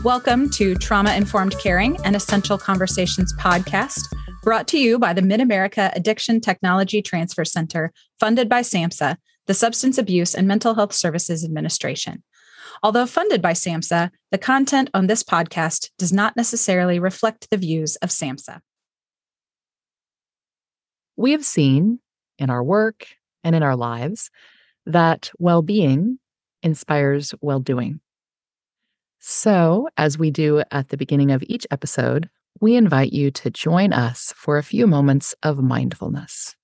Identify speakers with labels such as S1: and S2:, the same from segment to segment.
S1: Welcome to Trauma Informed Caring, an Essential Conversations podcast, brought to you by the Mid-America Addiction Technology Transfer Center, funded by SAMHSA, the Substance Abuse and Mental Health Services Administration. Although funded by SAMHSA, the content on this podcast does not necessarily reflect the views of SAMHSA.
S2: We have seen in our work and in our lives that well-being inspires well-doing. So, as we do at the beginning of each episode, we invite you to join us for a few moments of mindfulness.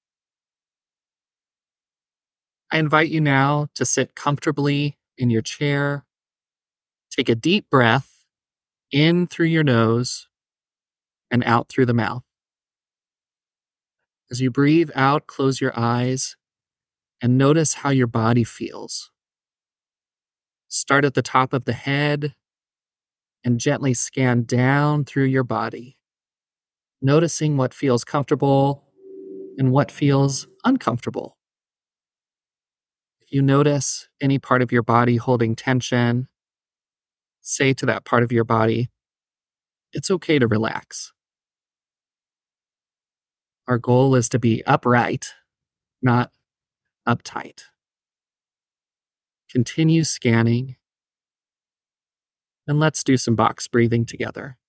S3: I invite you now to sit comfortably in your chair. Take a deep breath in through your nose and out through the mouth. As you breathe out, close your eyes and notice how your body feels. Start at the top of the head and gently scan down through your body, noticing what feels comfortable and what feels uncomfortable. If you notice any part of your body holding tension, say to that part of your body, it's okay to relax. Our goal is to be upright, not uptight. Continue scanning, and let's do some box breathing together.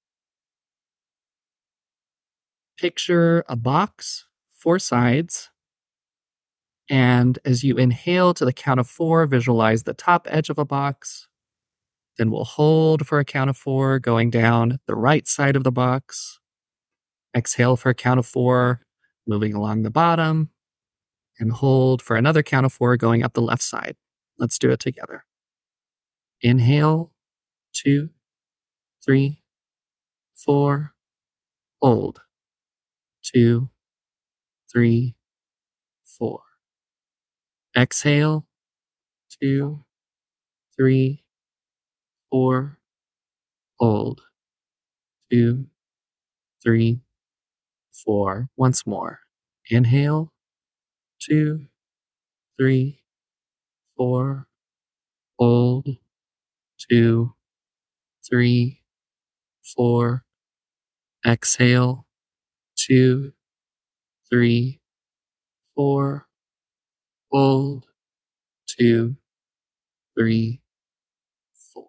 S3: Picture a box, 4 sides, and as you inhale to the count of 4, visualize the top edge of a box. Then we'll hold for a count of 4, going down the right side of the box. Exhale for a count of 4, moving along the bottom, and hold for another count of 4, going up the left side. Let's do it together. Inhale, 2, 3, 4, hold, 2, 3, 4. Exhale, 2, 3, 4, hold, 2, 3, 4. Once more. Inhale, 2, 3, 4, hold, 2, 3, 4. Exhale, 2, 3, 4, hold, 2, 3, 4.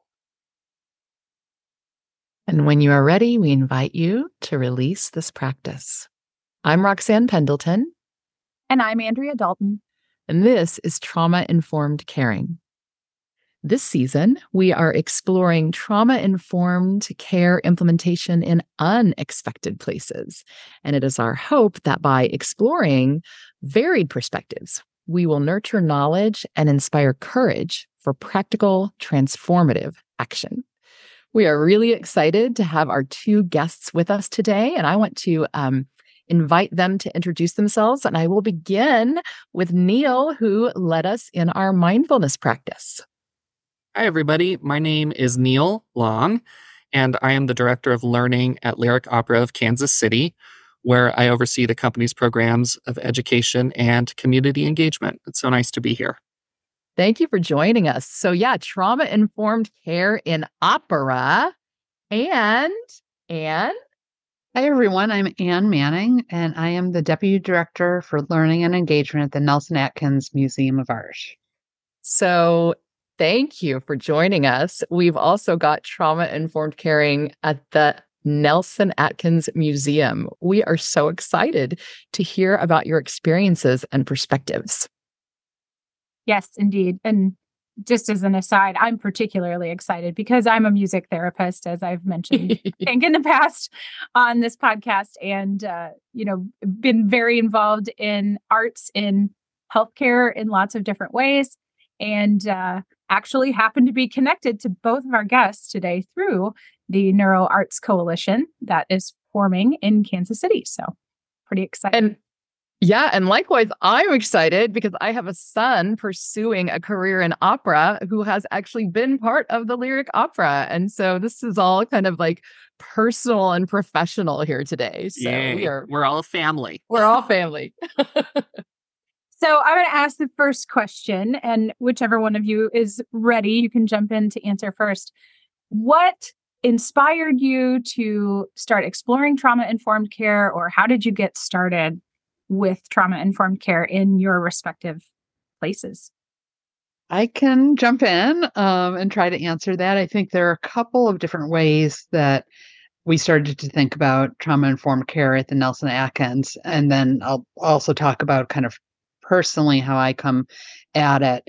S2: And when you are ready, we invite you to release this practice. I'm Roxanne Pendleton.
S1: And I'm Andrea Dalton.
S2: And this is Trauma Informed Caring. This season, we are exploring trauma-informed care implementation in unexpected places. And it is our hope that by exploring varied perspectives, we will nurture knowledge and inspire courage for practical, transformative action. We are really excited to have our 2 guests with us today, and I want to invite them to introduce themselves. And I will begin with Neil, who led us in our mindfulness practice.
S3: Hi, everybody. My name is Neil Long, and I am the Director of Learning at Lyric Opera of Kansas City, where I oversee the company's programs of education and community engagement. It's so nice to be here.
S2: Thank you for joining us. So trauma-informed care in opera. And Anne?
S4: Hi, everyone. I'm Anne Manning, and I am the Deputy Director for Learning and Engagement at the Nelson Atkins Museum of Art.
S2: So thank you for joining us. We've also got trauma-informed caring at the Nelson Atkins Museum. We are so excited to hear about your experiences and perspectives.
S5: Yes, indeed. And just as an aside, I'm particularly excited because I'm a music therapist, as I've mentioned, I think in the past on this podcast, and, been very involved in arts in healthcare in lots of different ways, and actually happen to be connected to both of our guests today through the Neuro Arts Coalition that is forming in Kansas City. So pretty excited.
S2: And likewise, I'm excited because I have a son pursuing a career in opera who has actually been part of the Lyric Opera. And so this is all kind of like personal and professional here today. So
S3: we're all a family.
S2: We're all family.
S5: So I'm going to ask the first question, and whichever one of you is ready, you can jump in to answer first. What inspired you to start exploring trauma-informed care, or how did you get started with trauma-informed care in your respective places?
S4: I can jump in and try to answer that. I think there are a couple of different ways that we started to think about trauma-informed care at the Nelson Atkins, and then I'll also talk about kind of personally how I come at it.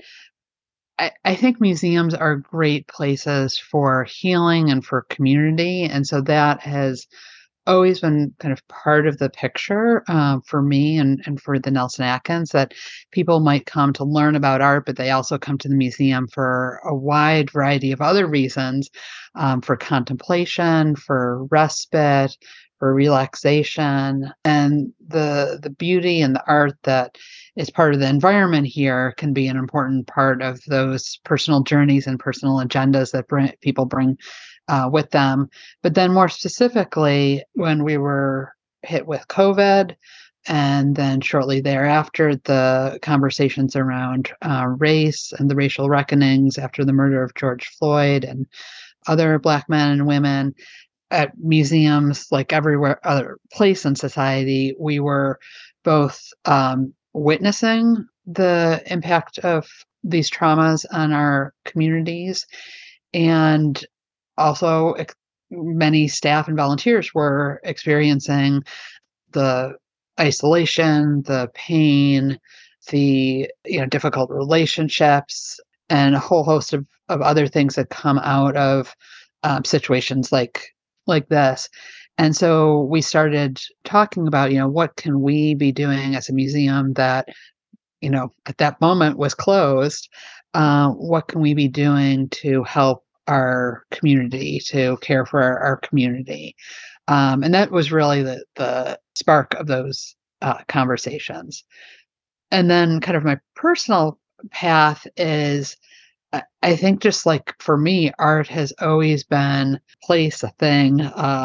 S4: I think museums are great places for healing and for community. And so that has always been kind of part of the picture for me and for the Nelson Atkins, that people might come to learn about art, but they also come to the museum for a wide variety of other reasons, for contemplation, for respite, for relaxation. And the beauty and the art that is part of the environment here can be an important part of those personal journeys and personal agendas that people bring with them. But then more specifically, when we were hit with COVID, and then shortly thereafter, the conversations around race and the racial reckonings after the murder of George Floyd and other Black men and women, at museums, like everywhere other place in society, we were both witnessing the impact of these traumas on our communities, and also many staff and volunteers were experiencing the isolation, the pain, the difficult relationships, and a whole host of other things that come out of situations like this. And so we started talking about, what can we be doing as a museum that, at that moment was closed? What can we be doing to help our community, to care for our community? And that was really the spark of those conversations. And then kind of my personal path is, I think just like for me, art has always been a thing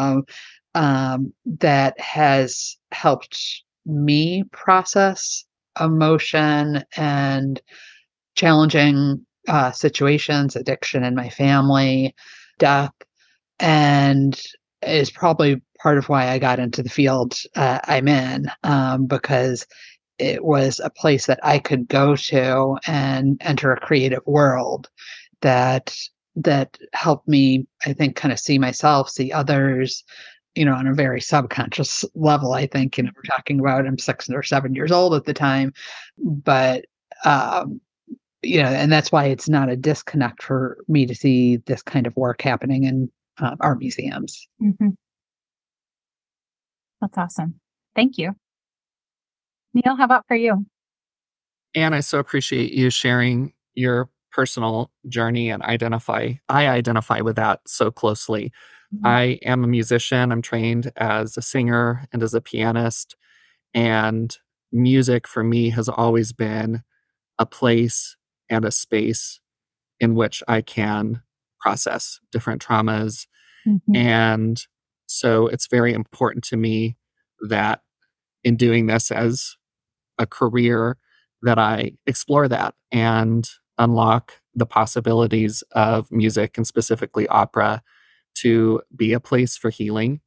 S4: that has helped me process emotion and challenging situations, addiction in my family, death, and is probably part of why I got into the field I'm in, because it was a place that I could go to and enter a creative world that helped me, I think, kind of see myself, see others, on a very subconscious level. I think, we're talking about, I'm 6 or 7 years old at the time, but and that's why it's not a disconnect for me to see this kind of work happening in our museums.
S5: Mm-hmm. That's awesome. Thank you. Neil, how about for you?
S3: And I so appreciate you sharing your personal journey and I identify with that so closely. Mm-hmm. I am a musician. I'm trained as a singer and as a pianist. And music for me has always been a place and a space in which I can process different traumas. Mm-hmm. And so it's very important to me that in doing this as a career, that I explore that and unlock the possibilities of music, and specifically opera, to be a place for healing.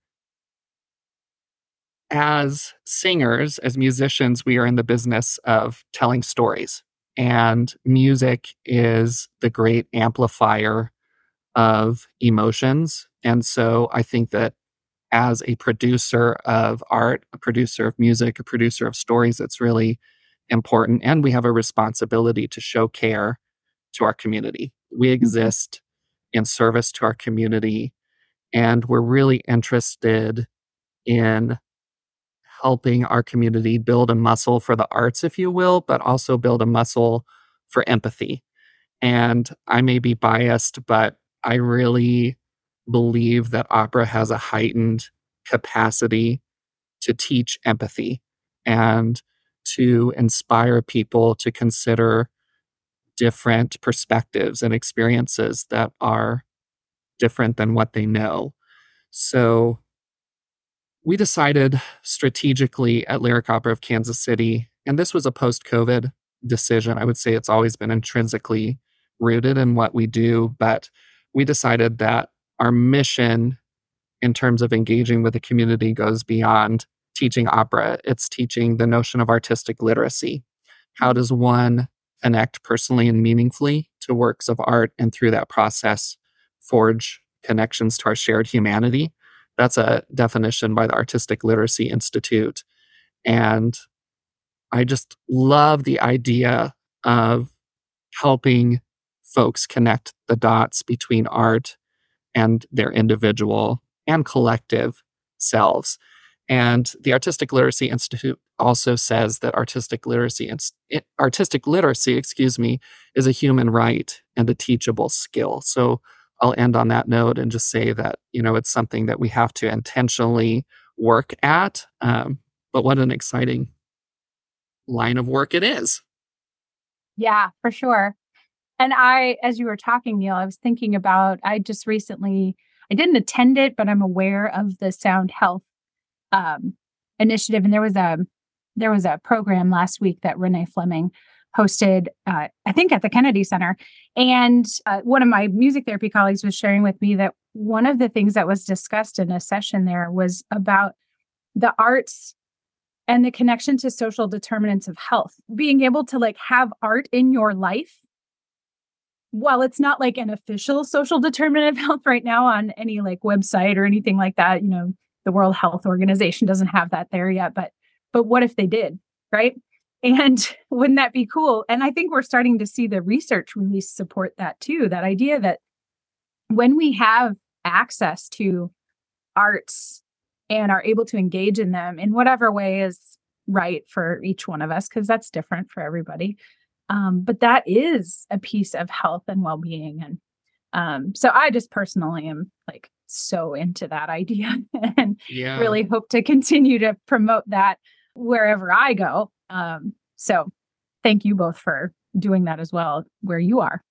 S3: As singers, as musicians, we are in the business of telling stories, and music is the great amplifier of emotions. And so I think that as a producer of art, a producer of music, a producer of stories, it's really important. And we have a responsibility to show care to our community. We exist in service to our community, and we're really interested in helping our community build a muscle for the arts, if you will, but also build a muscle for empathy. And I may be biased, but I really believe that opera has a heightened capacity to teach empathy and to inspire people to consider different perspectives and experiences that are different than what they know. So we decided strategically at Lyric Opera of Kansas City, and this was a post-COVID decision. I would say it's always been intrinsically rooted in what we do, but we decided that our mission in terms of engaging with the community goes beyond teaching opera. It's teaching the notion of artistic literacy. How does one connect personally and meaningfully to works of art, and through that process, forge connections to our shared humanity? That's a definition by the Artistic Literacy Institute. And I just love the idea of helping folks connect the dots between art and their individual and collective selves. And the Artistic Literacy Institute also says that artistic literacy, is a human right and a teachable skill. So I'll end on that note and just say that, it's something that we have to intentionally work at. But what an exciting line of work it is.
S5: Yeah, for sure. And as you were talking, Neil, I was thinking about, I didn't attend it, but I'm aware of the Sound Health initiative. And there was a program last week that Renee Fleming hosted, I think at the Kennedy Center. And one of my music therapy colleagues was sharing with me that one of the things that was discussed in a session there was about the arts and the connection to social determinants of health, being able to have art in your life. While it's not an official social determinant of health right now on any website or anything like that, the World Health Organization doesn't have that there yet, but what if they did, right? And wouldn't that be cool? And I think we're starting to see the research really support that too, that idea that when we have access to arts and are able to engage in them in whatever way is right for each one of us, because that's different for everybody. But that is a piece of health and well-being. And so I just personally am so into that idea and really hope to continue to promote that wherever I go. So thank you both for doing that as well, where you are.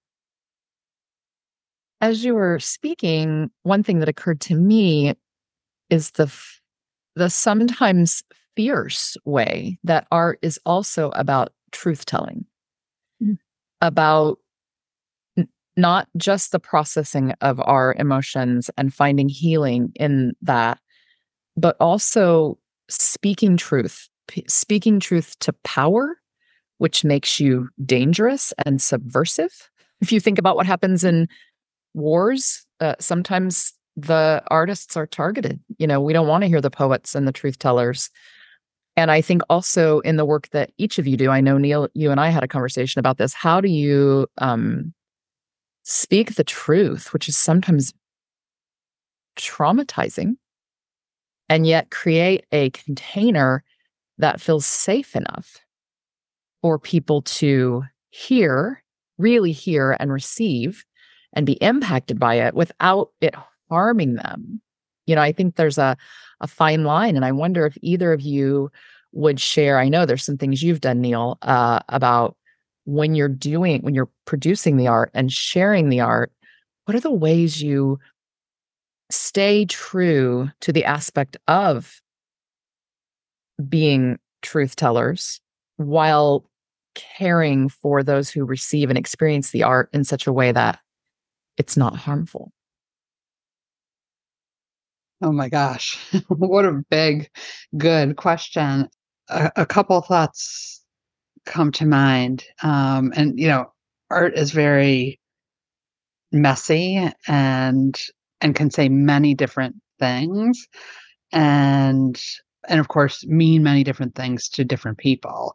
S2: As you were speaking, one thing that occurred to me is the sometimes fierce way that art is also about truth-telling, about not just the processing of our emotions and finding healing in that, but also speaking truth to power, which makes you dangerous and subversive. If you think about what happens in wars, sometimes the artists are targeted. We don't want to hear the poets and the truth tellers. And I think also in the work that each of you do, I know, Neil, you and I had a conversation about this. How do you speak the truth, which is sometimes traumatizing, and yet create a container that feels safe enough for people to really hear and receive and be impacted by it without it harming them? I think there's a fine line, and I wonder if either of you would share. I know there's some things you've done, Neil, about when you're producing the art and sharing the art, what are the ways you stay true to the aspect of being truth tellers while caring for those who receive and experience the art in such a way that it's not harmful?
S4: Oh my gosh, what a big, good question. A couple of thoughts come to mind. And art is very messy and can say many different things, and of course mean many different things to different people.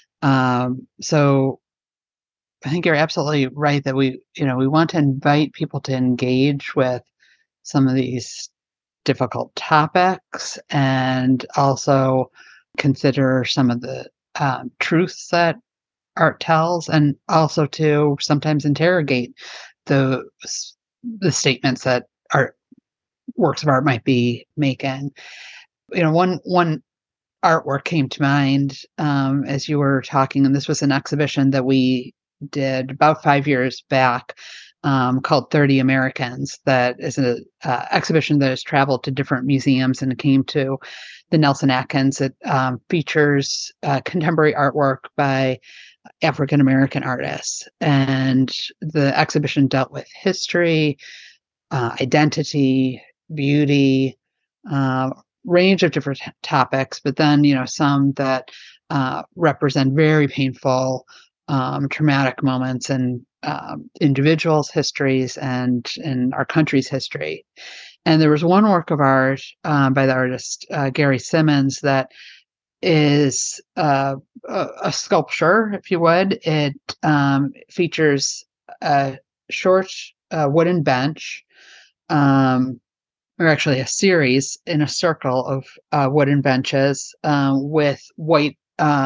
S4: So I think you're absolutely right that we want to invite people to engage with some of these difficult topics, and also consider some of the truths that art tells, and also to sometimes interrogate the statements that works of art might be making. One artwork came to mind as you were talking, and this was an exhibition that we did about 5 years back, called 30 Americans. That is an exhibition that has traveled to different museums and came to the Nelson Atkins. It features contemporary artwork by African American artists, and the exhibition dealt with history, identity, beauty, range of different topics, but then, some that represent very painful, traumatic moments in individuals' histories and in our country's history. And there was one work of art by the artist Gary Simmons that is a sculpture, if you would. It features a short wooden bench, or actually a series in a circle of wooden benches with white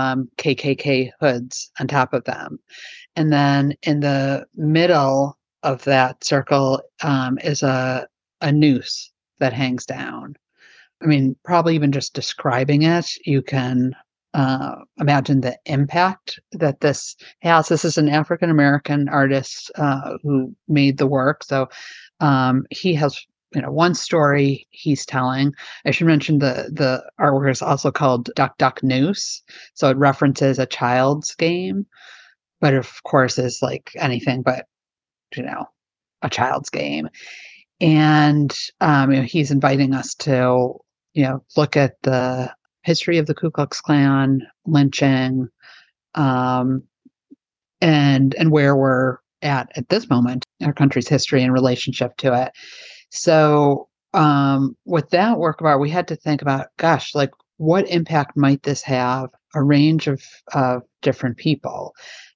S4: KKK hoods on top of them. And then in the middle of that circle is a noose that hangs down. I mean, probably even just describing it, you can imagine the impact that this has. This is an African American artist who made the work. So he has, one story he's telling. I should mention the artwork is also called Duck Duck Noose. So it references a child's game, but of course is like anything but, a child's game. And he's inviting us to, look at the history of the Ku Klux Klan, lynching, and where we're at this moment, our country's history in relationship to it. So with that work of art, we had to think about, gosh, like what impact might this have? A range of different people.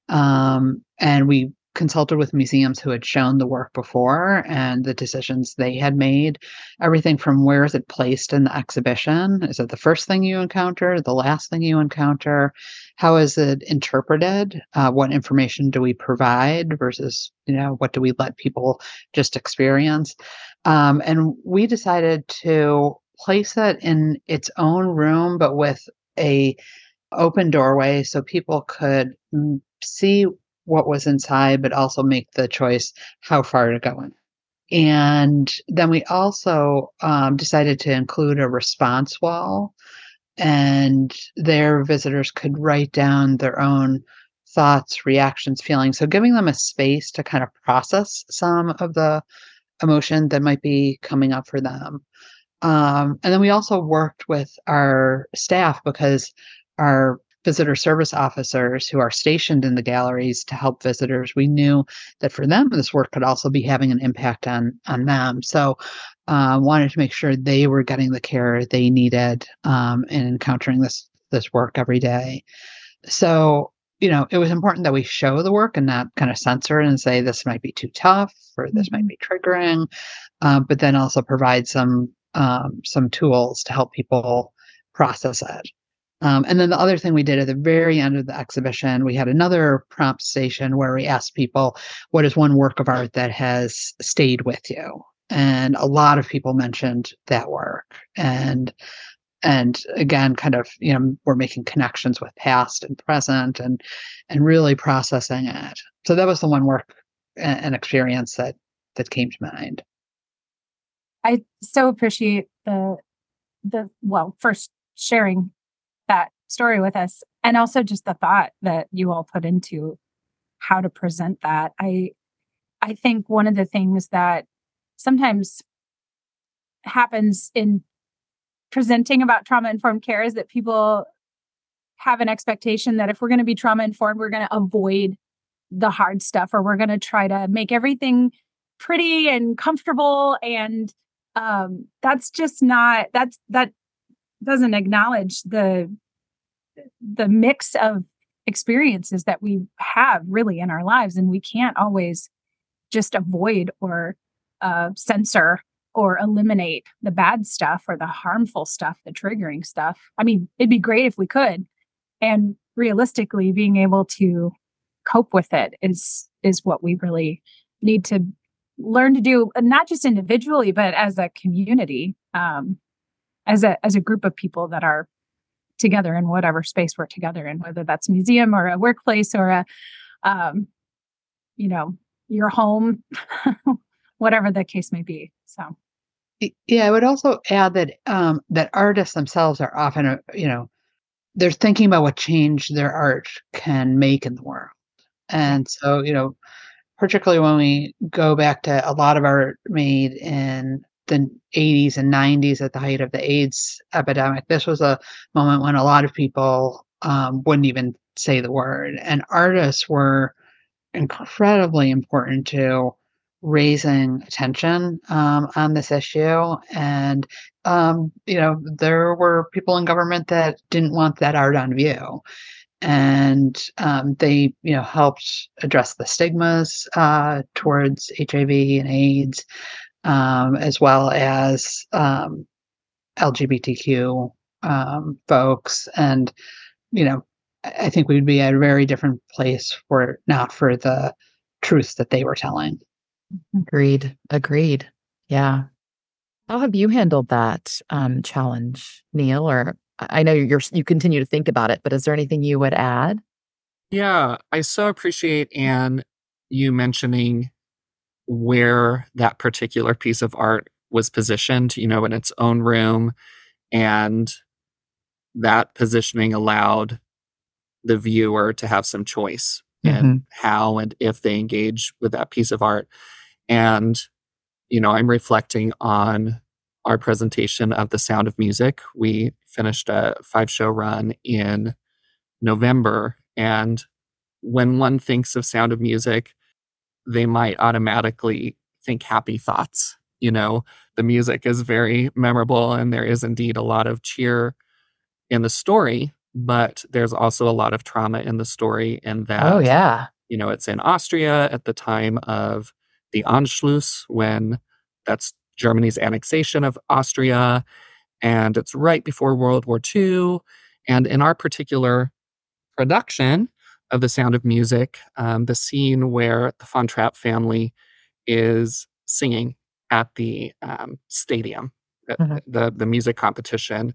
S4: And we consulted with museums who had shown the work before and the decisions they had made. Everything from where is it placed in the exhibition? Is it the first thing you encounter, the last thing you encounter? How is it interpreted? What information do we provide versus, what do we let people just experience? And we decided to place it in its own room, but with a open doorway so people could see what was inside, but also make the choice how far to go in. And then we also decided to include a response wall, and their visitors could write down their own thoughts, reactions, feelings. So giving them a space to kind of process some of the emotion that might be coming up for them. And then we also worked with our staff because our visitor service officers who are stationed in the galleries to help visitors, we knew that for them, this work could also be having an impact on them. So wanted to make sure they were getting the care they needed in encountering this work every day. So, it was important that we show the work and not kind of censor it and say this might be too tough or this might be triggering, but then also provide some tools to help people process it. And then the other thing we did at the very end of the exhibition, we had another prompt station where we asked people, what is one work of art that has stayed with you? And a lot of people mentioned that work. And again, kind of, we're making connections with past and present and really processing it. So that was the one work and experience that came to mind.
S5: I so appreciate first sharing that story with us, and also just the thought that you all put into how to present that. I think one of the things that sometimes happens in presenting about trauma-informed care is that people have an expectation that if we're going to be trauma-informed, we're going to avoid the hard stuff, or we're going to try to make everything pretty and comfortable. And that's just not, that doesn't acknowledge the mix of experiences that we have really in our lives. And we can't always just avoid or censor or eliminate the bad stuff or the harmful stuff, the triggering stuff. I mean, it'd be great if we could. And realistically, being able to cope with it is what we really need to learn to do, not just individually, but as a community, as a group of people that are together in whatever space we're together in, whether that's a museum or a workplace or your home, whatever the case may be. So,
S4: yeah, I would also add that that artists themselves are often, they're thinking about what change their art can make in the world, and so, particularly when we go back to a lot of art made in the 80s and 90s at the height of the AIDS epidemic. This was a moment when a lot of people wouldn't even say the word, and artists were incredibly important to raising attention on this issue. And, there were people in government that didn't want that art on view. And they, helped address the stigmas towards HIV and AIDS, as well as LGBTQ folks. And, I think we'd be at a very different place were it not for the truth that they were telling.
S2: Agreed. Yeah. How have you handled that challenge, Neil? Or I know you continue to think about it, but is there anything you would add?
S3: Yeah, I so appreciate, Anne, you mentioning where that particular piece of art was positioned, in its own room. And that positioning allowed the viewer to have some choice in how and if they engage with that piece of art. And, I'm reflecting on our presentation of The Sound of Music. We finished a 5-show run in November. And when one thinks of Sound of Music, they might automatically think happy thoughts. The music is very memorable, and there is indeed a lot of cheer in the story, but there's also a lot of trauma in the story in that,
S2: Oh, yeah.
S3: It's in Austria at the time of the Anschluss, when that's Germany's annexation of Austria, and it's right before World War II. And in our particular production of The Sound of Music, the scene where the Von Trapp family is singing at the stadium, the music competition,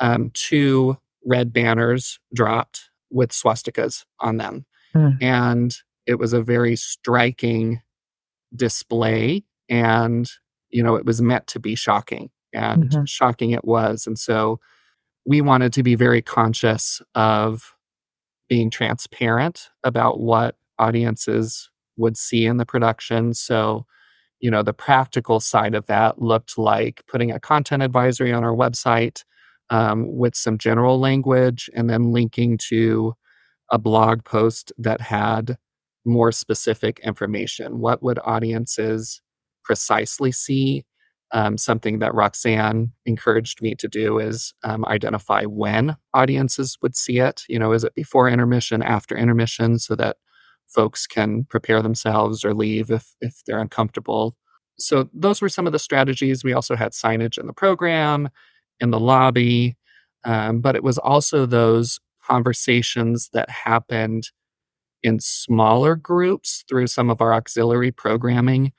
S3: 2 red banners dropped with swastikas on them. And it was a very striking display, and, it was meant to be shocking, and shocking it was. And so we wanted to be very conscious of being transparent about what audiences would see in the production. So, the practical side of that looked like putting a content advisory on our website with some general language, and then linking to a blog post that had more specific information. What would audiences precisely see? Something that Roxanne encouraged me to do is identify when audiences would see it. Is it before intermission, after intermission, so that folks can prepare themselves or leave if they're uncomfortable. So those were some of the strategies. We also had signage in the program, in the lobby, but it was also those conversations that happened in smaller groups through some of our auxiliary programming.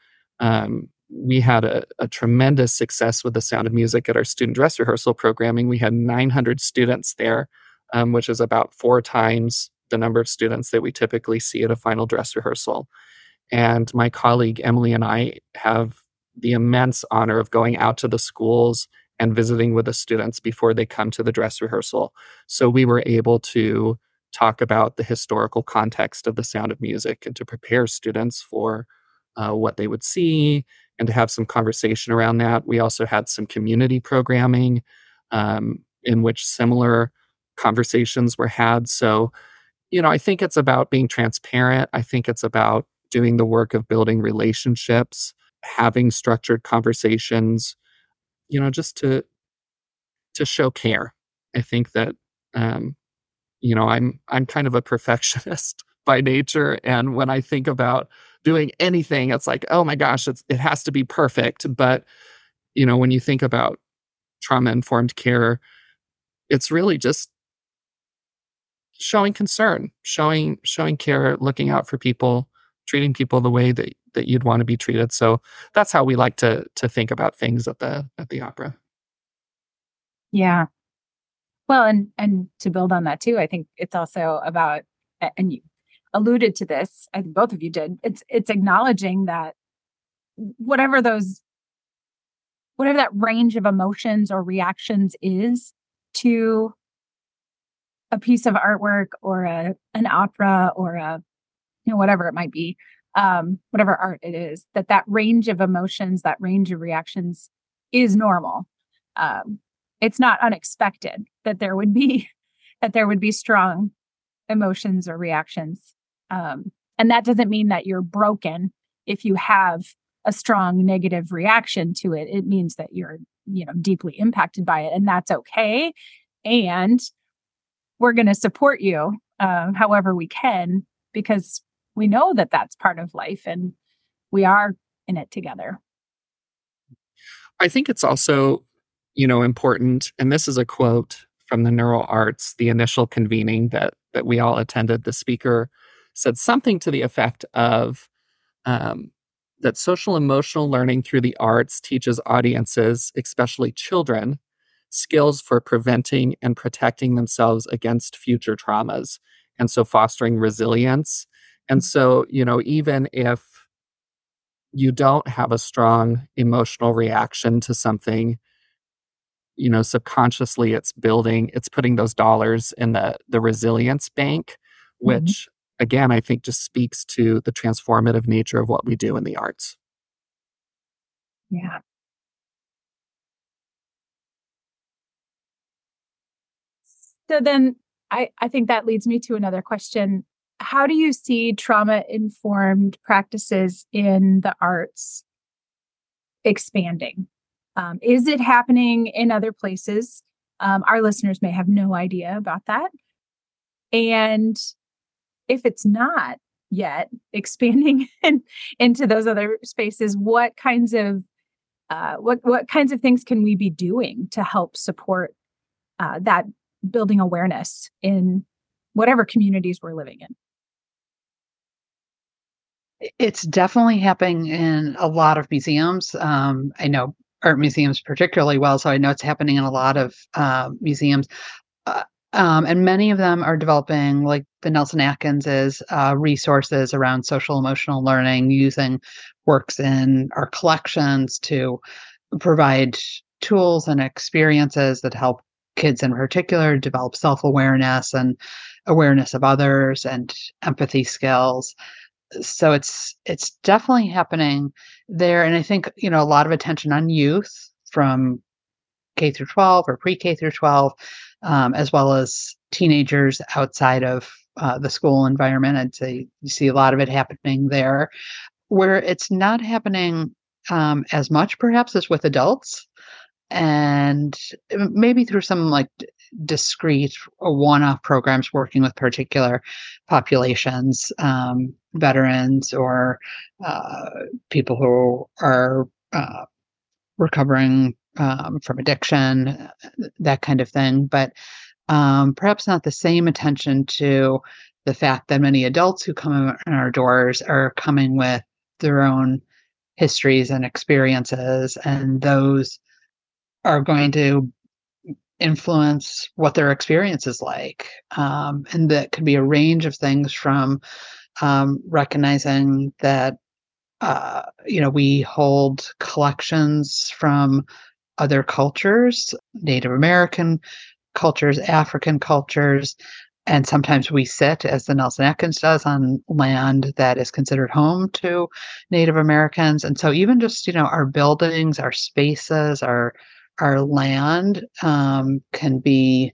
S3: We had a tremendous success with The Sound of Music at our student dress rehearsal programming. We had 900 students there, which is about 4 times the number of students that we typically see at a final dress rehearsal. And my colleague Emily and I have the immense honor of going out to the schools and visiting with the students before they come to the dress rehearsal. So we were able to talk about the historical context of The Sound of Music and to prepare students for what they would see and to have some conversation around that. We also had some community programming in which similar conversations were had. So, I think it's about being transparent. I think it's about doing the work of building relationships, having structured conversations, just to show care. I think that, I'm kind of a perfectionist by nature. And when I think about doing anything, it's like, oh my gosh, it has to be perfect. But, when you think about trauma-informed care, it's really just showing concern, showing care, looking out for people, treating people the way that you'd want to be treated. So that's how we like to think about things at the opera.
S5: Yeah. Well, and to build on that too, I think it's also about, and you alluded to this, I think both of you did, it's acknowledging that whatever that range of emotions or reactions is to a piece of artwork or an opera or whatever it might be, whatever art it is, that range of emotions, that range of reactions is normal. It's not unexpected that there would be strong emotions or reactions. And that doesn't mean that you're broken if you have a strong negative reaction to it. It means that you're, deeply impacted by it, and that's okay. And we're going to support you however we can, because we know that that's part of life and we are in it together.
S3: I think it's also, important, and this is a quote from the Neural Arts, the initial convening that we all attended. The speaker said something to the effect of that social emotional learning through the arts teaches audiences, especially children, skills for preventing and protecting themselves against future traumas, and so fostering resilience. And so, even if you don't have a strong emotional reaction to something, subconsciously it's putting those dollars in the resilience bank, which again, I think just speaks to the transformative nature of what we do in the arts.
S5: Yeah. So then I think that leads me to another question. How do you see trauma-informed practices in the arts expanding? Is it happening in other places? Our listeners may have no idea about that. And if it's not yet expanding into those other spaces, what kinds of things can we be doing to help support that building awareness in whatever communities we're living in?
S4: It's definitely happening in a lot of museums. I know art museums particularly well, so I know it's happening in a lot of museums. And many of them are developing, like the Nelson Atkins is, resources around social emotional learning, using works in our collections to provide tools and experiences that help kids in particular develop self-awareness and awareness of others and empathy skills. So it's definitely happening there. And I think, a lot of attention on youth from K through 12 or pre-K through 12, as well as teenagers outside of the school environment. I'd say you see a lot of it happening there. Where it's not happening as much, perhaps, as with adults, and maybe through some discrete or one-off programs working with particular populations, veterans or people who are recovering from addiction, that kind of thing. But perhaps not the same attention to the fact that many adults who come in our doors are coming with their own histories and experiences, and those are going to influence what their experience is like. And that could be a range of things, from recognizing that we hold collections from other cultures, Native American cultures, African cultures, and sometimes we sit, as the Nelson Atkins does, on land that is considered home to Native Americans. And so even just, our buildings, our spaces, our land can be,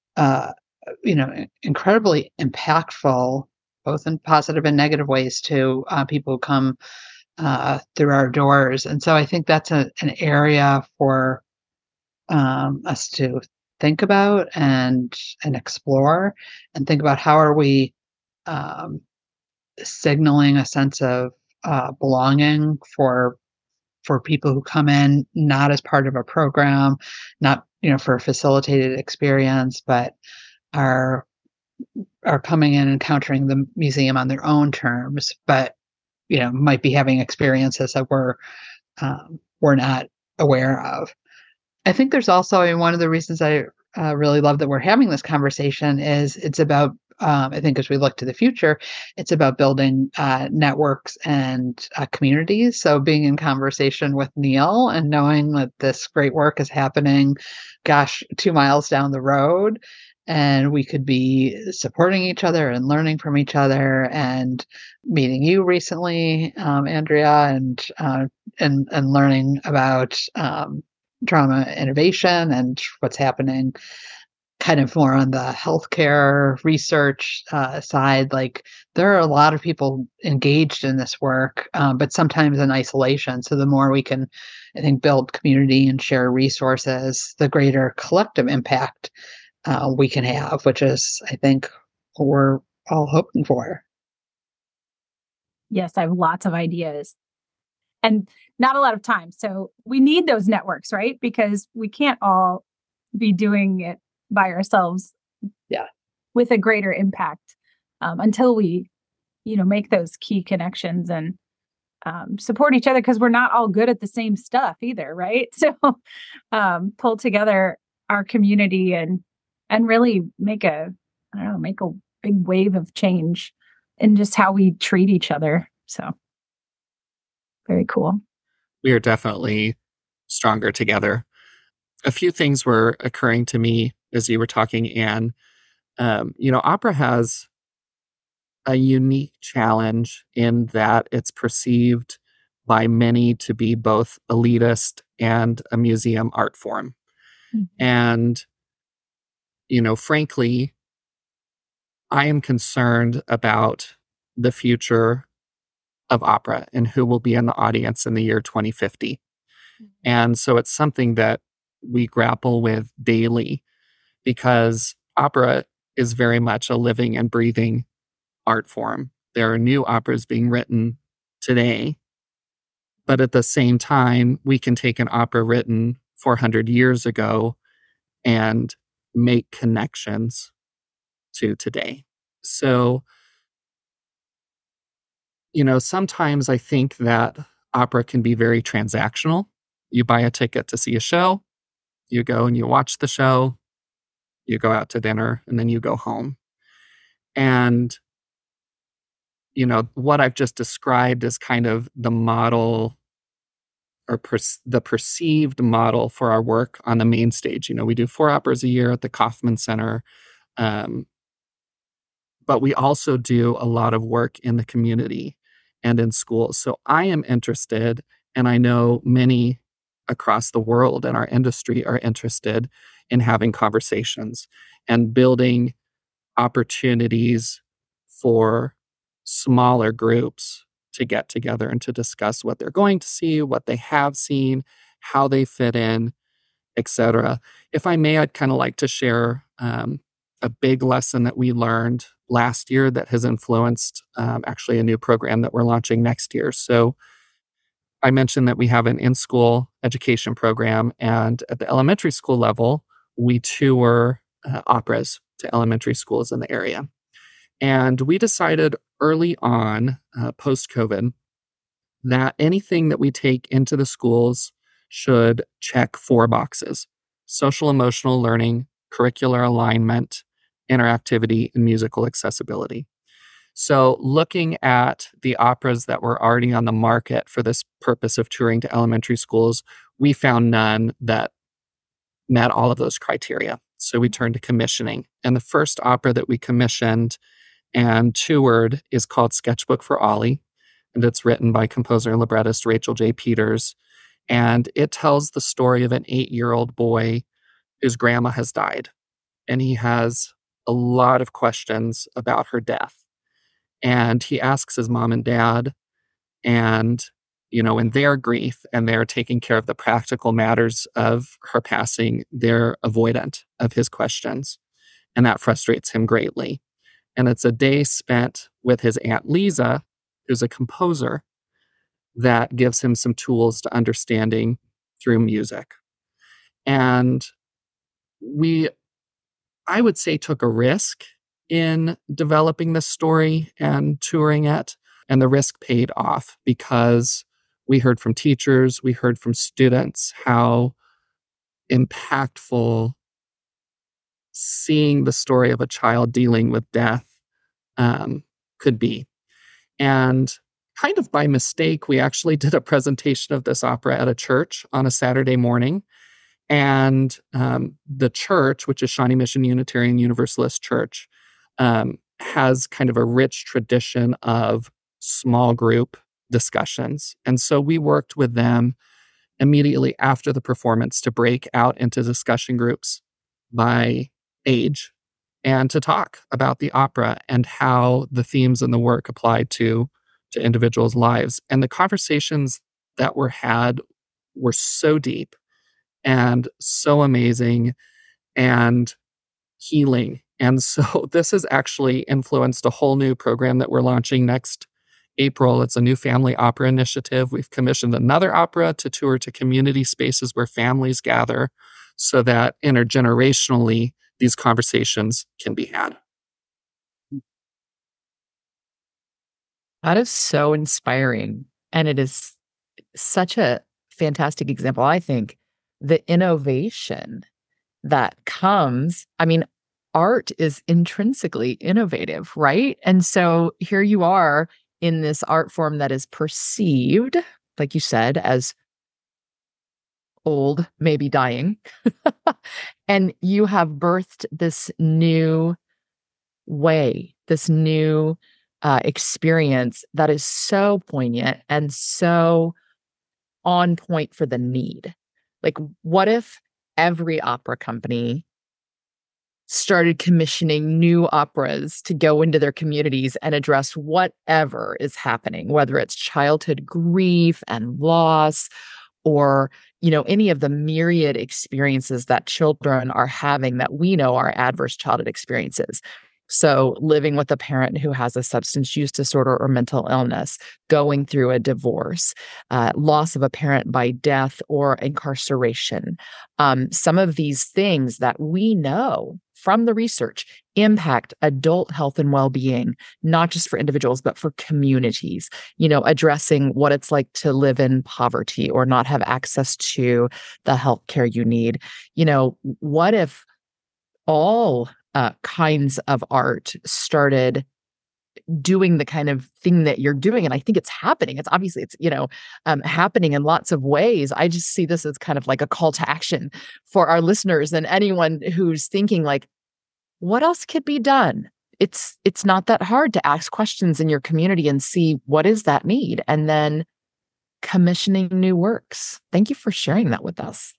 S4: incredibly impactful, both in positive and negative ways, to people who come through our doors. And so I think that's an area for us to think about and explore, and think about how are we signaling a sense of belonging for people who come in not as part of a program, not for a facilitated experience, but are coming in, encountering the museum on their own terms, but might be having experiences that we're not aware of. I think there's also, one of the reasons I really love that we're having this conversation is it's about, I think as we look to the future, it's about building networks and communities. So being in conversation with Neil and knowing that this great work is happening, 2 miles down the road, and we could be supporting each other and learning from each other, and meeting you recently, Andrea, and learning about trauma innovation and what's happening kind of more on the healthcare research side. Like, there are a lot of people engaged in this work, but sometimes in isolation. So the more we can, I think, build community and share resources, the greater collective impact we can have, which is, I think, what we're all hoping for.
S5: Yes, I have lots of ideas and not a lot of time. So we need those networks, right? Because we can't all be doing it by ourselves.
S4: Yeah.
S5: With a greater impact until we, make those key connections and support each other, because we're not all good at the same stuff either, right? So pull together our community and really make a big wave of change in just how we treat each other. So very cool.
S3: We are definitely stronger together. A few things were occurring to me as you were talking, Anne. Opera has a unique challenge in that it's perceived by many to be both elitist and a museum art form. Mm-hmm. And, frankly, I am concerned about the future of opera and who will be in the audience in the year 2050. Mm-hmm. And so it's something that we grapple with daily, because opera is very much a living and breathing art form. There are new operas being written today, but at the same time, we can take an opera written 400 years ago and make connections to today. So, sometimes I think that opera can be very transactional. You buy a ticket to see a show, you go and you watch the show, you go out to dinner, and then you go home. And, what I've just described is kind of the model, or the perceived model for our work on the main stage. We do 4 operas a year at the Kaufman Center. But we also do a lot of work in the community and in schools. So I am interested, and I know many across the world in our industry are interested in having conversations and building opportunities for smaller groups to get together and to discuss what they're going to see, what they have seen, how they fit in, etc. If I may, I'd kind of like to share a big lesson that we learned last year that has influenced actually a new program that we're launching next year. So I mentioned that we have an in-school education program, and at the elementary school level, we tour operas to elementary schools in the area. And we decided early on, post-COVID, that anything that we take into the schools should check 4 boxes: social emotional learning, curricular alignment, interactivity, and musical accessibility. So looking at the operas that were already on the market for this purpose of touring to elementary schools, we found none that met all of those criteria. So we turned to commissioning. And the first opera that we commissioned and toured is called Sketchbook for Ollie. And it's written by composer and librettist Rachel J. Peters. And it tells the story of an 8-year-old boy whose grandma has died. And he has a lot of questions about her death. And he asks his mom and dad, and, in their grief and they're taking care of the practical matters of her passing, they're avoidant of his questions. And that frustrates him greatly. And it's a day spent with his Aunt Lisa, who's a composer, that gives him some tools to understanding through music. And I would say, took a risk in developing this story and touring it. And the risk paid off, because we heard from teachers, we heard from students how impactful seeing the story of a child dealing with death could be. And kind of by mistake, we actually did a presentation of this opera at a church on a Saturday morning. And the church, which is Shawnee Mission Unitarian Universalist Church, has kind of a rich tradition of small group discussions. And so we worked with them immediately after the performance to break out into discussion groups by age and to talk about the opera and how the themes in the work applied to individuals' lives. And the conversations that were had were so deep and so amazing and healing. And so this has actually influenced a whole new program that we're launching next April. It's a new family opera initiative. We've commissioned another opera to tour to community spaces where families gather so that intergenerationally these conversations can be had.
S2: That is so inspiring. And it is such a fantastic example. I think the innovation that comes, I mean, art is intrinsically innovative, right? And so here you are in this art form that is perceived, like you said, as old, maybe dying. And you have birthed this new way, this new experience that is so poignant and so on point for the need. Like, what if every opera company started commissioning new operas to go into their communities and address whatever is happening, whether it's childhood grief and loss or, any of the myriad experiences that children are having that we know are adverse childhood experiences. So living with a parent who has a substance use disorder or mental illness, going through a divorce, loss of a parent by death or incarceration. Some of these things that we know from the research impact adult health and well-being, not just for individuals, but for communities, addressing what it's like to live in poverty or not have access to the healthcare you need. What if all kinds of art started doing the kind of thing that you're doing? And I think it's happening. It's obviously, happening in lots of ways. I just see this as kind of like a call to action for our listeners and anyone who's thinking like, what else could be done? It's not that hard to ask questions in your community and see what is that need, and then commissioning new works. Thank you for sharing that with us.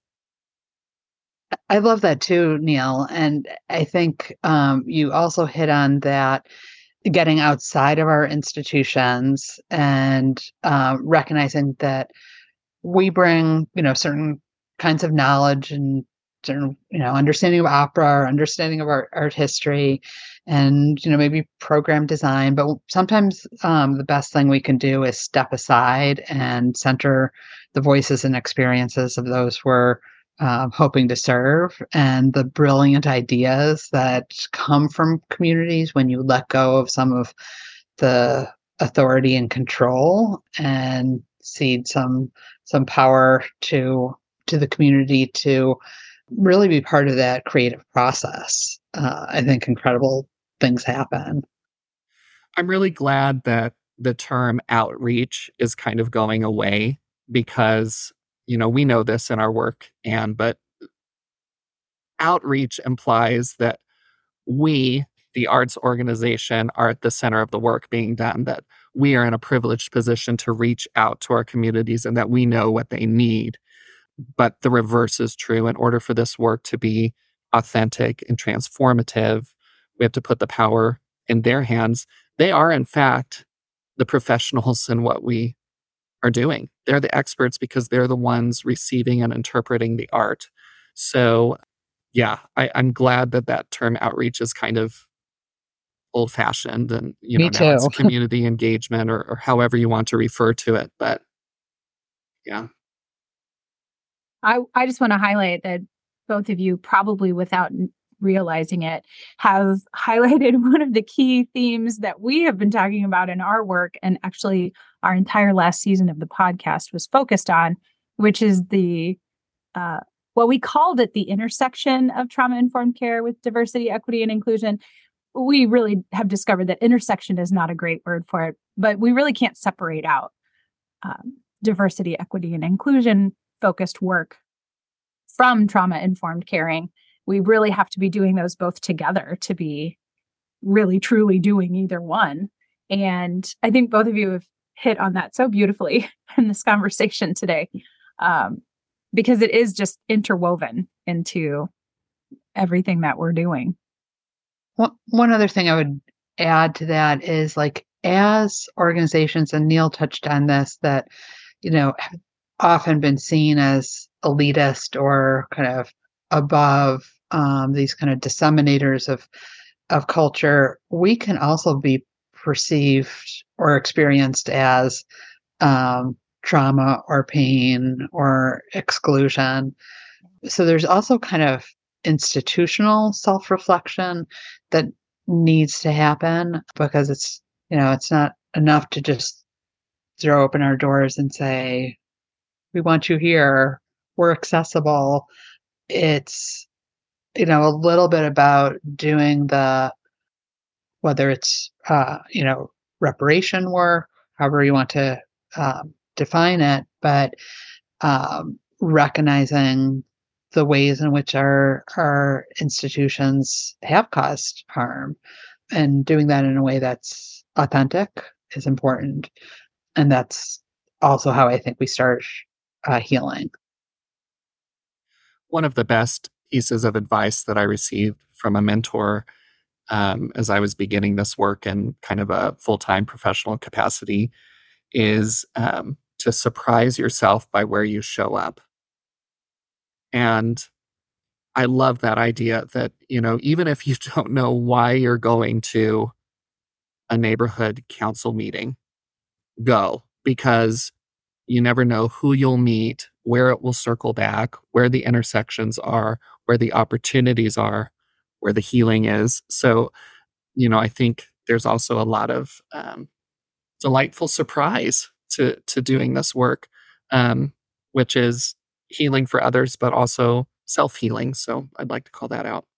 S4: I love that too, Neil. And I think you also hit on that getting outside of our institutions and recognizing that we bring, certain kinds of knowledge and certain, understanding of opera or understanding of art history and, maybe program design. But sometimes the best thing we can do is step aside and center the voices and experiences of those we're hoping to serve, and the brilliant ideas that come from communities when you let go of some of the authority and control and cede some power to the community to really be part of that creative process. I think incredible things happen.
S3: I'm really glad that the term outreach is kind of going away because we know this in our work, but outreach implies that we, the arts organization, are at the center of the work being done, that we are in a privileged position to reach out to our communities and that we know what they need. But the reverse is true. In order for this work to be authentic and transformative, we have to put the power in their hands. They are, in fact, the professionals in what we are doing. They're the experts because they're the ones receiving and interpreting the art. So, yeah, I'm glad that term outreach is kind of old-fashioned and,
S4: Me
S3: now it's
S4: too.
S3: community engagement or however you want to refer to it. But, yeah.
S5: I just want to highlight that both of you, probably without realizing it, have highlighted one of the key themes that we have been talking about in our work, and actually our entire last season of the podcast was focused on, which is the what we called it, the intersection of trauma-informed care with diversity, equity, and inclusion. We really have discovered that intersection is not a great word for it, but we really can't separate out diversity, equity, and inclusion focused work from trauma-informed caring, we really have to be doing those both together to be really truly doing either one. And I think both of you have hit on that so beautifully in this conversation today, because it is just interwoven into everything that we're doing.
S4: One other thing I would add to that is, like, as organizations, and Neil touched on this, that, have often been seen as elitist or kind of above, these kind of disseminators of culture, we can also be perceived or experienced as trauma or pain or exclusion. So there's also kind of institutional self-reflection that needs to happen, because it's not enough to just throw open our doors and say, we want you here, we're accessible. It's a little bit about doing whether it's reparation work, however you want to define it, but recognizing the ways in which our institutions have caused harm, and doing that in a way that's authentic is important. And that's also how I think we start healing.
S3: One of the best pieces of advice that I received from a mentor as I was beginning this work in kind of a full-time professional capacity is to surprise yourself by where you show up. And I love that idea that, even if you don't know why you're going to a neighborhood council meeting, go, because you never know who you'll meet, where it will circle back, where the intersections are, where the opportunities are, where the healing is. So, I think there's also a lot of delightful surprise to doing this work, which is healing for others, but also self-healing. So I'd like to call that out.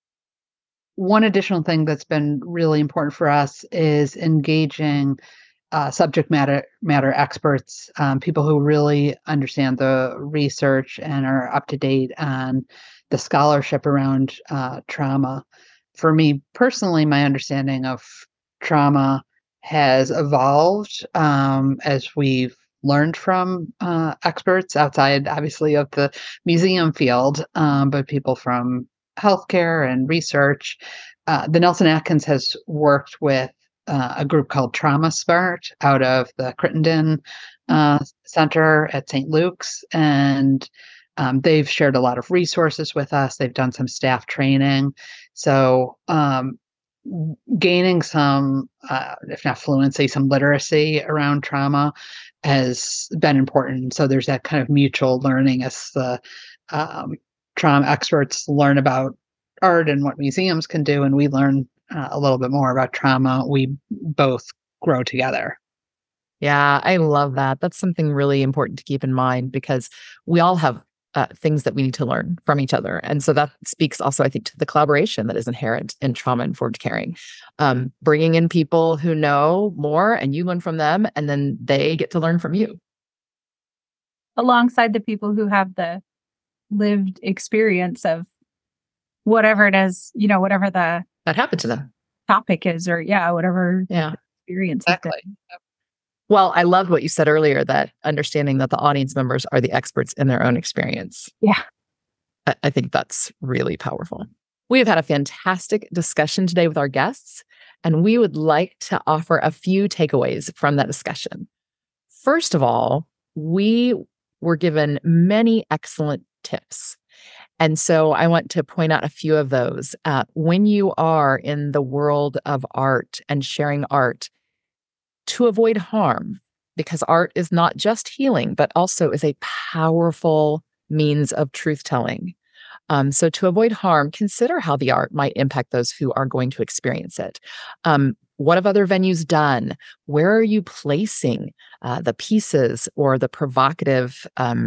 S4: One additional thing that's been really important for us is engaging subject matter experts, people who really understand the research and are up to date on the scholarship around trauma. For me personally, my understanding of trauma has evolved as we've learned from experts outside, obviously, of the museum field, but people from healthcare and research. The Nelson Atkins has worked with a group called Trauma Smart out of the Crittenden Center at St. Luke's, and they've shared a lot of resources with us. They've done some staff training. So gaining some, if not fluency, some literacy around trauma has been important. So there's that kind of mutual learning as the trauma experts learn about art and what museums can do, and we learn a little bit more about trauma. We both grow together.
S2: Yeah, I love that. That's something really important to keep in mind, because we all have things that we need to learn from each other. And so that speaks also, I think, to the collaboration that is inherent in trauma-informed caring. Bringing in people who know more and you learn from them, and then they get to learn from you.
S5: Alongside the people who have the lived experience of whatever it is, whatever that
S2: happened to them
S5: topic is, or whatever experience.
S4: Exactly.
S2: Well, I loved what you said earlier, that understanding that the audience members are the experts in their own experience.
S5: Yeah.
S2: I think that's really powerful. We have had a fantastic discussion today with our guests, and we would like to offer a few takeaways from that discussion. First of all, we were given many excellent tips. And so I want to point out a few of those. When you are in the world of art and sharing art, to avoid harm, because art is not just healing, but also is a powerful means of truth-telling. So to avoid harm, consider how the art might impact those who are going to experience it. What have other venues done? Where are you placing the pieces or the provocative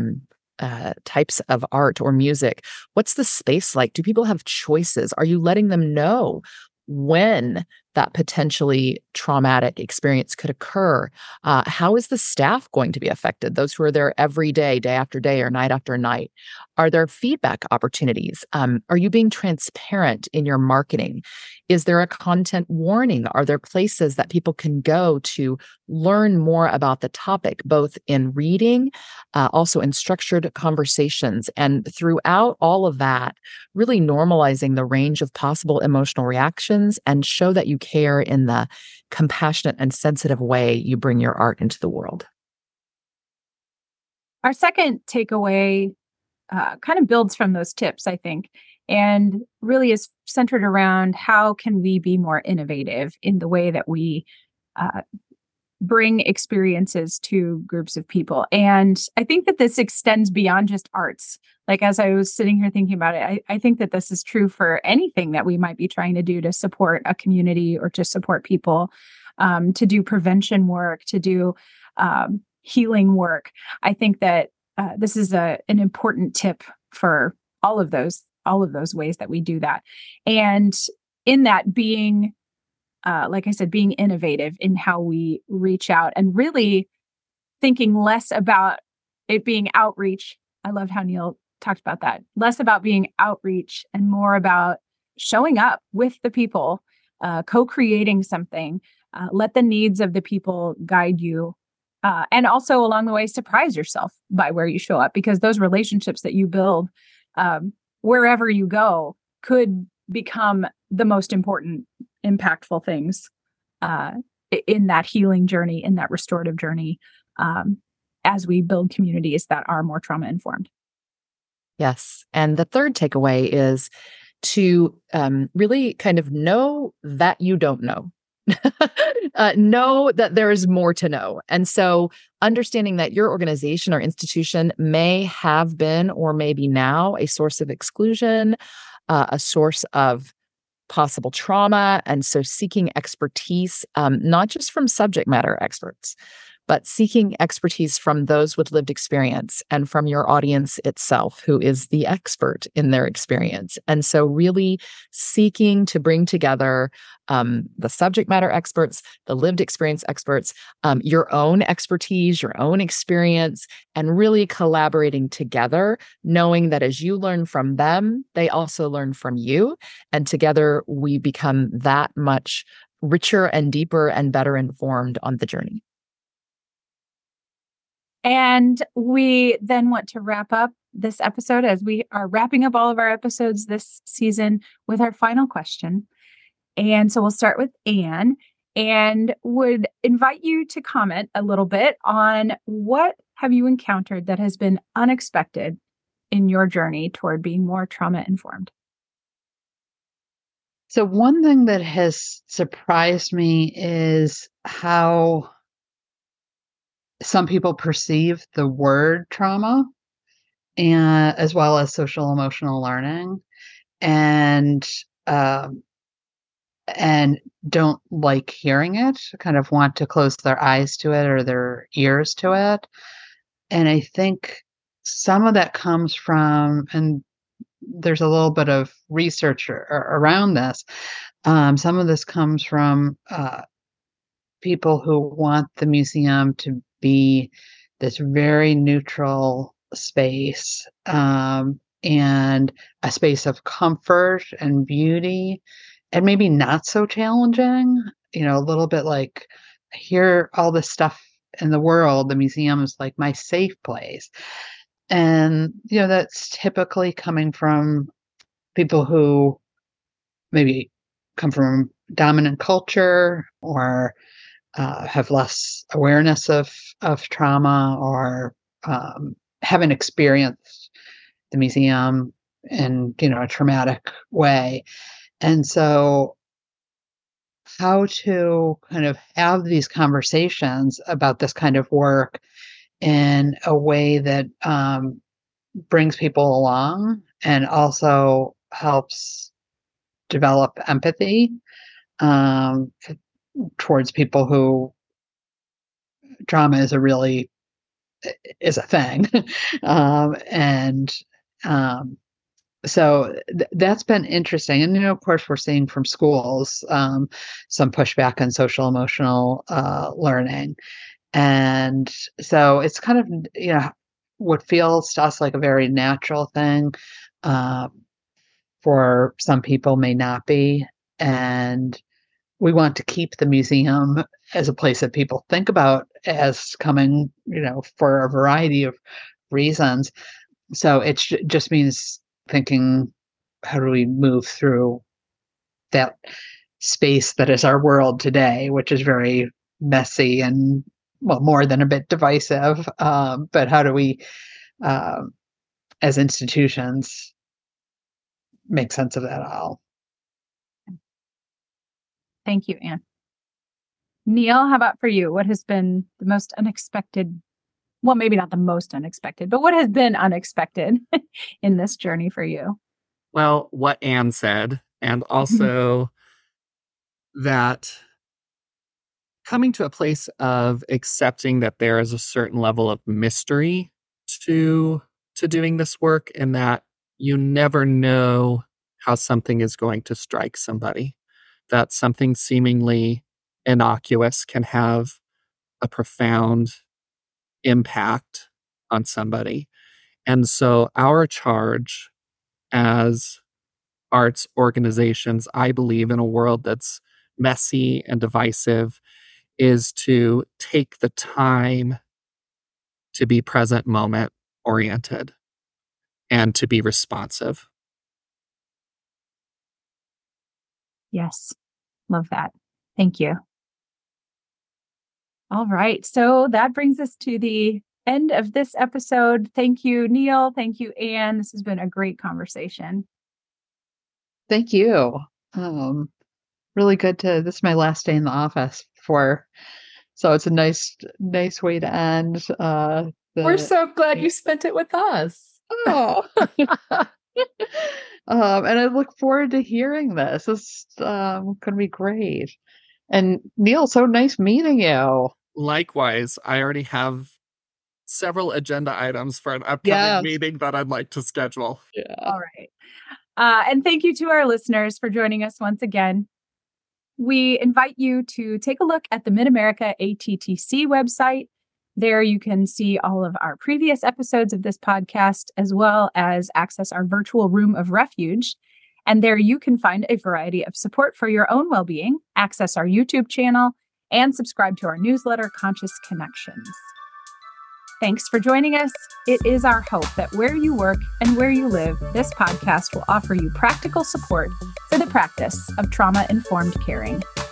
S2: types of art or music? What's the space like? Do people have choices? Are you letting them know when that potentially traumatic experience could occur, how is the staff going to be affected? Those who are there every day, day after day, or night after night. Are there feedback opportunities? Are you being transparent in your marketing? Is there a content warning? Are there places that people can go to learn more about the topic, both in reading, also in structured conversations? And throughout all of that, really normalizing the range of possible emotional reactions and show that you care in the compassionate and sensitive way you bring your art into the world.
S5: Our second takeaway kind of builds from those tips, I think, and really is centered around how can we be more innovative in the way that we bring experiences to groups of people. And I think that this extends beyond just arts. Like, as I was sitting here thinking about it, I think that this is true for anything that we might be trying to do to support a community or to support people, to do prevention work, to do healing work. I think that this is an important tip for all of those ways that we do that. And in that, being like I said, being innovative in how we reach out and really thinking less about it being outreach. I loved how Neil talked about that. Less about being outreach and more about showing up with the people, co-creating something. Let the needs of the people guide you. And also along the way, surprise yourself by where you show up, because those relationships that you build wherever you go could become the most important, impactful things in that healing journey, in that restorative journey, as we build communities that are more trauma informed.
S2: Yes. And the third takeaway is to really kind of know that you don't know. Know that there is more to know. And so understanding that your organization or institution may have been or may be now a source of exclusion, a source of possible trauma. And so seeking expertise, not just from subject matter experts, but seeking expertise from those with lived experience and from your audience itself, who is the expert in their experience. And so really seeking to bring together the subject matter experts, the lived experience experts, your own expertise, your own experience, and really collaborating together, knowing that as you learn from them, they also learn from you. And together we become that much richer and deeper and better informed on the journey.
S5: And we then want to wrap up this episode, as we are wrapping up all of our episodes this season, with our final question. And so we'll start with Anne, and would invite you to comment a little bit on what have you encountered that has been unexpected in your journey toward being more trauma informed.
S4: So one thing that has surprised me is how some people perceive the word trauma, and as well as social emotional learning, and don't like hearing it, kind of want to close their eyes to it or their ears to it. And I think some of that comes from, and there's a little bit of research around this. Some of this comes from people who want the museum to be this very neutral space, and a space of comfort and beauty, and maybe not so challenging, a little bit like, I hear all this stuff in the world, the museum is like my safe place. And, that's typically coming from people who maybe come from dominant culture, or have less awareness of trauma, or haven't experienced the museum in a traumatic way. And so how to kind of have these conversations about this kind of work in a way that brings people along and also helps develop empathy towards people who trauma is a thing. And So that's been interesting. And, of course, we're seeing from schools some pushback on social emotional learning. And so it's kind of, what feels to us like a very natural thing for some people may not be. And we want to keep the museum as a place that people think about as coming, for a variety of reasons. So it just means thinking, how do we move through that space that is our world today, which is very messy and, well, more than a bit divisive. But how do we, as institutions, make sense of that all?
S5: Thank you, Anne. Neil, how about for you? What has been the most unexpected? Well, maybe not the most unexpected, but what has been unexpected in this journey for you?
S3: Well, what Anne said, and also that coming to a place of accepting that there is a certain level of mystery to doing this work, and that you never know how something is going to strike somebody, that something seemingly innocuous can have a profound impact on somebody. And so our charge as arts organizations, I believe, in a world that's messy and divisive, is to take the time to be present moment oriented and to be responsive.
S5: Yes. Love that. Thank you. All right. So that brings us to the end of this episode. Thank you, Neil. Thank you, Anne. This has been a great conversation.
S4: Thank you. Really good this is my last day in the office so it's a nice way to end.
S2: We're so glad you spent it with us.
S4: Oh. And I look forward to hearing this. It's going to be great. And Neil, so nice meeting you.
S3: Likewise, I already have several agenda items for an upcoming meeting that I'd like to schedule.
S4: Yeah.
S5: All right. And thank you to our listeners for joining us once again. We invite you to take a look at the Mid-America ATTC website. There you can see all of our previous episodes of this podcast, as well as access our virtual room of refuge. And there you can find a variety of support for your own well-being, access our YouTube channel, and subscribe to our newsletter, Conscious Connections. Thanks for joining us. It is our hope that where you work and where you live, this podcast will offer you practical support for the practice of trauma-informed caring.